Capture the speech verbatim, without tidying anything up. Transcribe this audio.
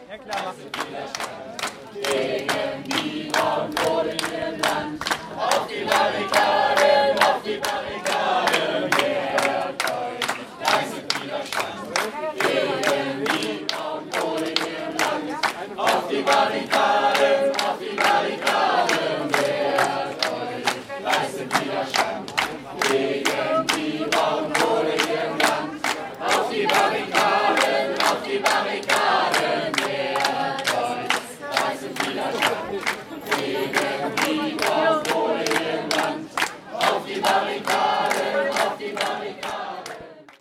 Ja, klar, gegen die Braunkohle im Land, auf die Barrikaden.